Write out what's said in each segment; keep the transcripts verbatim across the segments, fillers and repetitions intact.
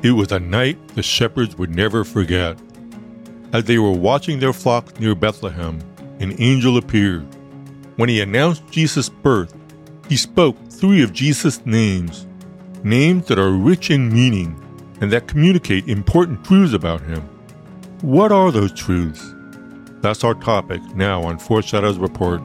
It was a night the shepherds would never forget. As they were watching their flocks near Bethlehem, an angel appeared. When he announced Jesus' birth, he spoke three of Jesus' names, names that are rich in meaning and that communicate important truths about him. What are those truths? That's our topic now on Foreshadows Report.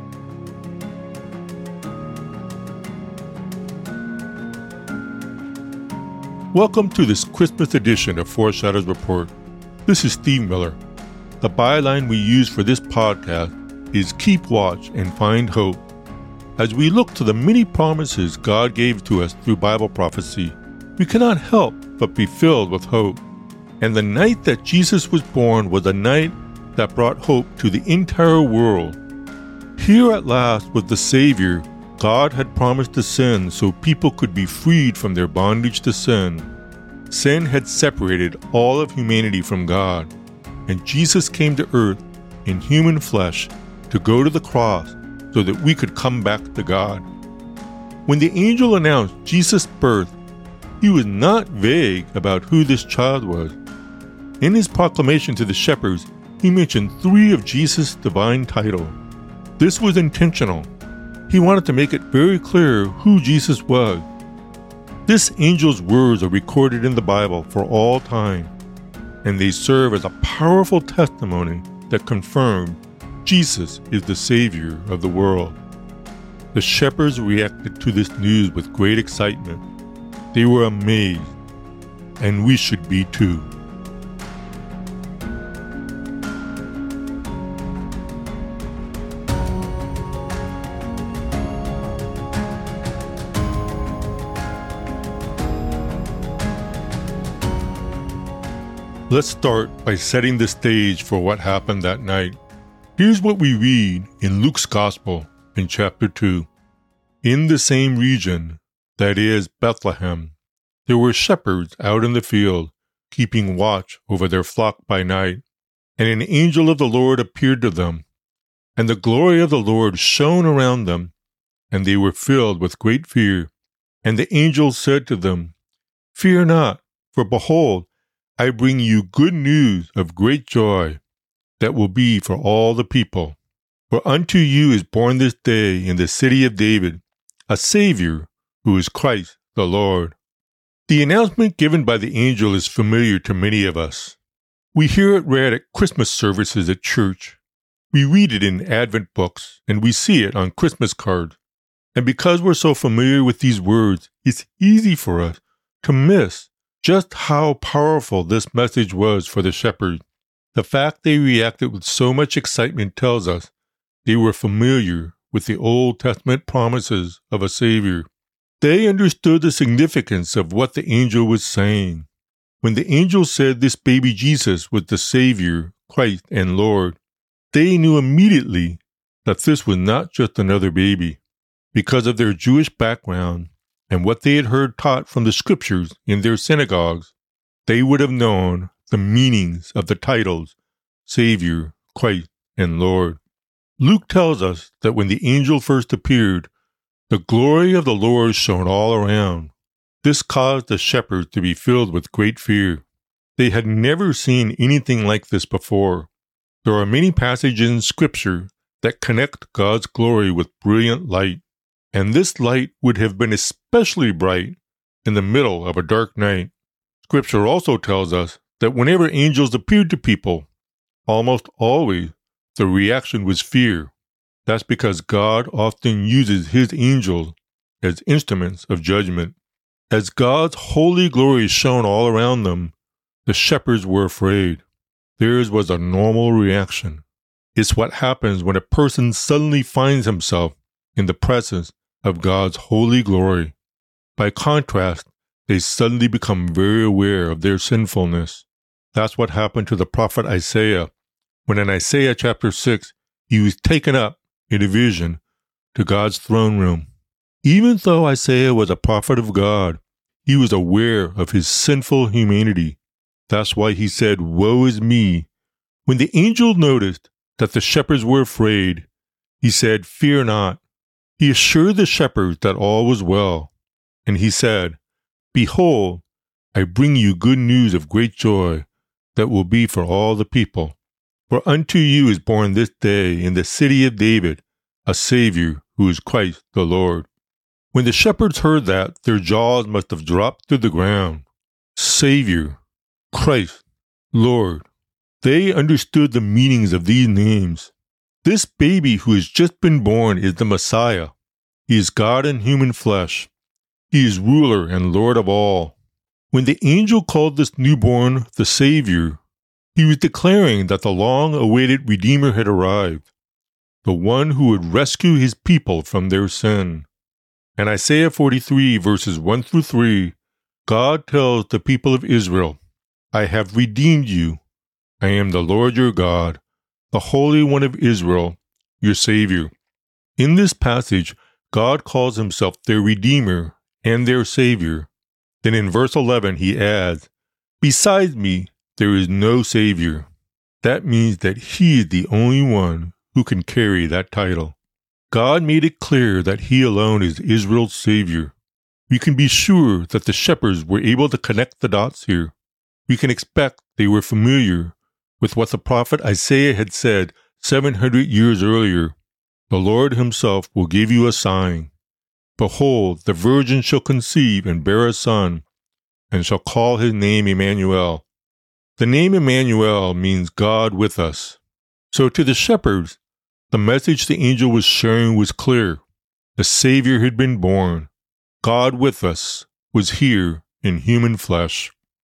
Welcome to this Christmas edition of Foreshadows Report. This is Steve Miller. The byline we use for this podcast is Keep Watch and Find Hope. As we look to the many promises God gave to us through Bible prophecy, we cannot help but be filled with hope. And the night that Jesus was born was a night that brought hope to the entire world. Here at last was the Savior God had promised to send so people could be freed from their bondage to sin. Sin had separated all of humanity from God, and Jesus came to earth in human flesh to go to the cross so that we could come back to God. When the angel announced Jesus' birth, he was not vague about who this child was. In his proclamation to the shepherds, he mentioned three of Jesus' divine titles. This was intentional. He wanted to make it very clear who Jesus was. This angel's words are recorded in the Bible for all time, and they serve as a powerful testimony that confirmed Jesus is the Savior of the world. The shepherds reacted to this news with great excitement. They were amazed, and we should be too. Let's start by setting the stage for what happened that night. Here's what we read in Luke's Gospel in chapter two. In the same region, that is Bethlehem, there were shepherds out in the field, keeping watch over their flock by night. And an angel of the Lord appeared to them, and the glory of the Lord shone around them, and they were filled with great fear. And the angel said to them, "Fear not, for behold, I bring you good news of great joy that will be for all the people. For unto you is born this day in the city of David a Savior, who is Christ the Lord." The announcement given by the angel is familiar to many of us. We hear it read at Christmas services at church. We read it in Advent books, and we see it on Christmas cards. And because we're so familiar with these words, it's easy for us to miss just how powerful this message was for the shepherds. The fact they reacted with so much excitement tells us they were familiar with the Old Testament promises of a Savior. They understood the significance of what the angel was saying. When the angel said this baby Jesus was the Savior, Christ, and Lord, they knew immediately that this was not just another baby. Because of their Jewish background and what they had heard taught from the scriptures in their synagogues, they would have known the meanings of the titles Savior, Christ, and Lord. Luke tells us that when the angel first appeared, the glory of the Lord shone all around. This caused the shepherds to be filled with great fear. They had never seen anything like this before. There are many passages in Scripture that connect God's glory with brilliant light, and this light would have been especially bright in the middle of a dark night. Scripture also tells us that whenever angels appeared to people, almost always the reaction was fear. That's because God often uses his angels as instruments of judgment. As God's holy glory shone all around them, the shepherds were afraid. Theirs was a normal reaction. It's what happens when a person suddenly finds himself in the presence of God's holy glory. By contrast, they suddenly become very aware of their sinfulness. That's what happened to the prophet Isaiah, when in Isaiah chapter six, he was taken up in a vision to God's throne room. Even though Isaiah was a prophet of God, he was aware of his sinful humanity. That's why he said, "Woe is me." When the angel noticed that the shepherds were afraid, he said, "Fear not." He assured the shepherds that all was well, and he said, "Behold, I bring you good news of great joy that will be for all the people. For unto you is born this day in the city of David a Savior, who is Christ the Lord." When the shepherds heard that, their jaws must have dropped to the ground. Savior, Christ, Lord. They understood the meanings of these names. This baby who has just been born is the Messiah. He is God in human flesh. He is ruler and Lord of all. When the angel called this newborn the Savior, he was declaring that the long-awaited Redeemer had arrived, the one who would rescue his people from their sin. In Isaiah forty-three, verses one through three, God tells the people of Israel, "I have redeemed you. I am the Lord your God, the Holy One of Israel, your Savior." In this passage, God calls himself their Redeemer and their Savior. Then in verse eleven, he adds, "Besides me, there is no Savior." That means that he is the only one who can carry that title. God made it clear that he alone is Israel's Savior. We can be sure that the shepherds were able to connect the dots here. We can expect they were familiar with what the prophet Isaiah had said seven hundred years earlier. "The Lord himself will give you a sign. Behold, the virgin shall conceive and bear a son, and shall call his name Emmanuel." The name Emmanuel means God with us. So to the shepherds, the message the angel was sharing was clear. The Savior had been born. God with us was here in human flesh.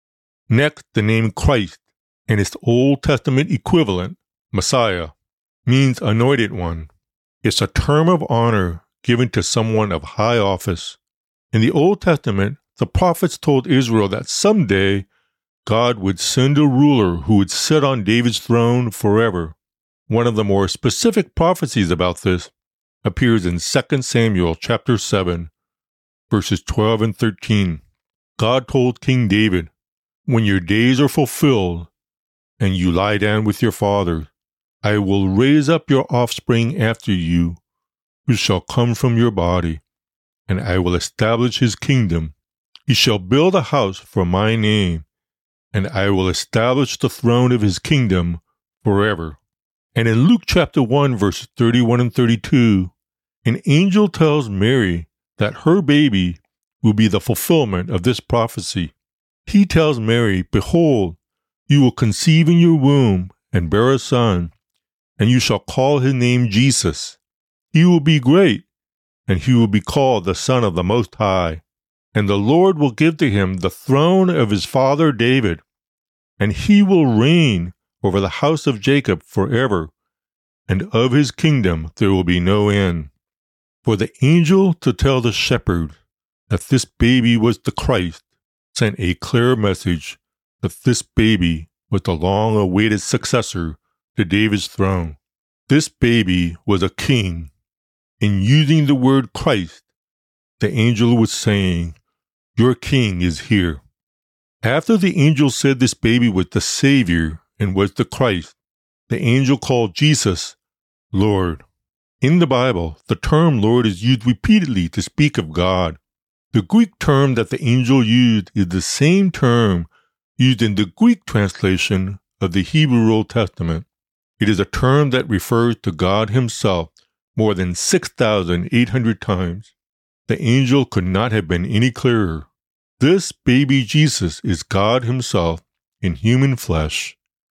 Next, the name Christ and its Old Testament equivalent, Messiah, means anointed one. It's a term of honor given to someone of high office. In the Old Testament, the prophets told Israel that someday God would send a ruler who would sit on David's throne forever. One of the more specific prophecies about this appears in Second Samuel chapter seven, verses twelve and thirteen. God told King David, "When your days are fulfilled and you lie down with your fathers, I will raise up your offspring after you, who shall come from your body, and I will establish his kingdom. He shall build a house for my name, and I will establish the throne of his kingdom forever." And in Luke chapter one, verses thirty-one and thirty-two, an angel tells Mary that her baby will be the fulfillment of this prophecy. He tells Mary, "Behold, you will conceive in your womb and bear a son, and you shall call his name Jesus. He will be great, and he will be called the Son of the Most High. And the Lord will give to him the throne of his father David, and he will reign over the house of Jacob forever, and of his kingdom there will be no end." For the angel to tell the shepherd that this baby was the Christ sent a clear message that this baby was the long-awaited successor to David's throne. This baby was a king. In using the word Christ, the angel was saying, "Your king is here." After the angel said this baby was the Savior and was the Christ, the angel called Jesus Lord. In the Bible, the term Lord is used repeatedly to speak of God. The Greek term that the angel used is the same term used in the Greek translation of the Hebrew Old Testament. It is a term that refers to God himself more than six thousand eight hundred times. The angel could not have been any clearer. This baby Jesus is God himself in human flesh.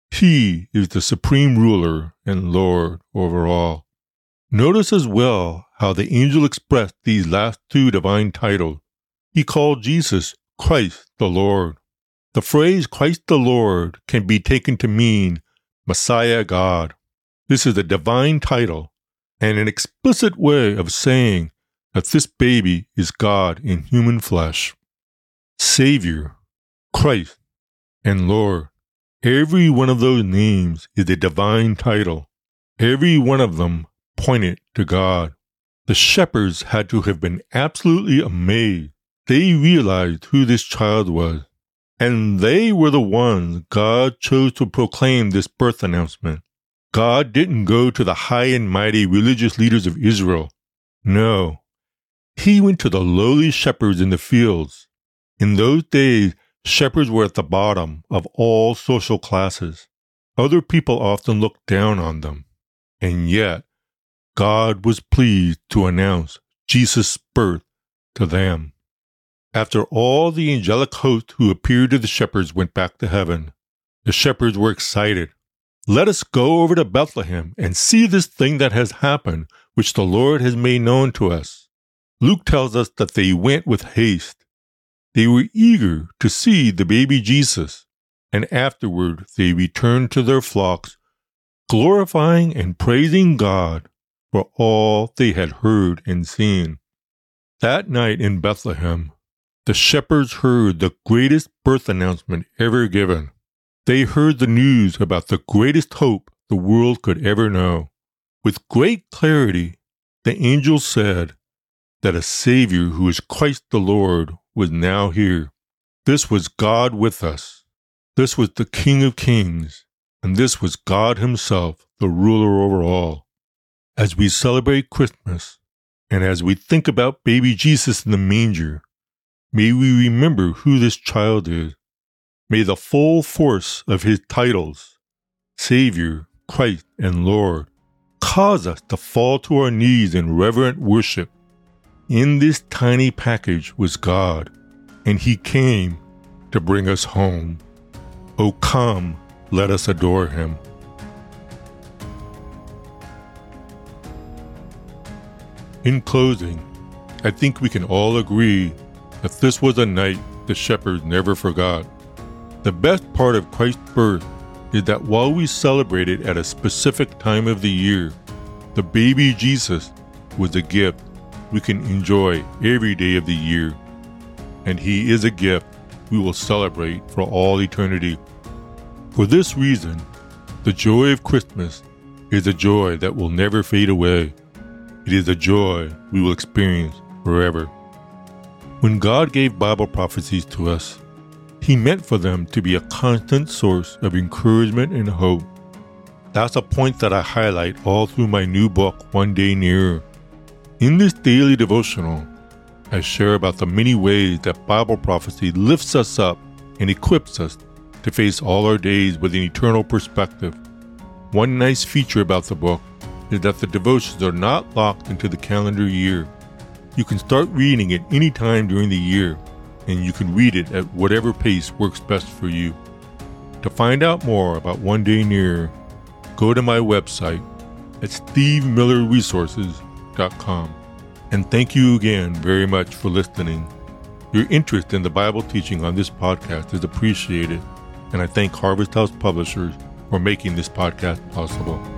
He is the supreme ruler and Lord over all. Notice as well how the angel expressed these last two divine titles. He called Jesus Christ the Lord. The phrase Christ the Lord can be taken to mean Messiah God. This is a divine title and an explicit way of saying that this baby is God in human flesh. Savior, Christ, and Lord. Every one of those names is a divine title. Every one of them pointed to God. The shepherds had to have been absolutely amazed. They realized who this child was, and they were the ones God chose to proclaim this birth announcement. God didn't go to the high and mighty religious leaders of Israel. No, he went to the lowly shepherds in the fields. In those days, Shepherds were at the bottom of all social classes. Other people often looked down on them. And yet, God was pleased to announce Jesus' birth to them. After all the angelic host who appeared to the shepherds went back to heaven, the shepherds were excited. Let us go over to Bethlehem and see this thing that has happened, which the Lord has made known to us. Luke tells us that they went with haste. They were eager to see the baby Jesus, and afterward they returned to their flocks, glorifying and praising God for all they had heard and seen. That night in Bethlehem, the shepherds heard the greatest birth announcement ever given. They heard the news about the greatest hope the world could ever know. With great clarity, the angels said that a Savior who is Christ the Lord was now here. This was God with us. This was the King of Kings, and this was God Himself, the ruler over all. As we celebrate Christmas, and as we think about baby Jesus in the manger, may we remember who this child is. May the full force of His titles, Savior, Christ, and Lord, cause us to fall to our knees in reverent worship. In this tiny package was God, and He came to bring us home. Oh, come, let us adore Him. In closing, I think we can all agree that this was a night the shepherds never forgot. The best part of Christ's birth is that while we celebrate it at a specific time of the year, the baby Jesus was a gift we can enjoy every day of the year, and He is a gift we will celebrate for all eternity. For this reason, the joy of Christmas is a joy that will never fade away. It is a joy we will experience forever. When God gave Bible prophecies to us, He meant for them to be a constant source of encouragement and hope. That's a point that I highlight all through my new book, One Day Nearer. In this daily devotional, I share about the many ways that Bible prophecy lifts us up and equips us to face all our days with an eternal perspective. One nice feature about the book is that the devotions are not locked into the calendar year. You can start reading it any time during the year, and you can read it at whatever pace works best for you. To find out more about One Day Nearer, go to my website at steve miller resources dot com. And thank you again very much for listening. Your interest in the Bible teaching on this podcast is appreciated, and I thank Harvest House Publishers for making this podcast possible.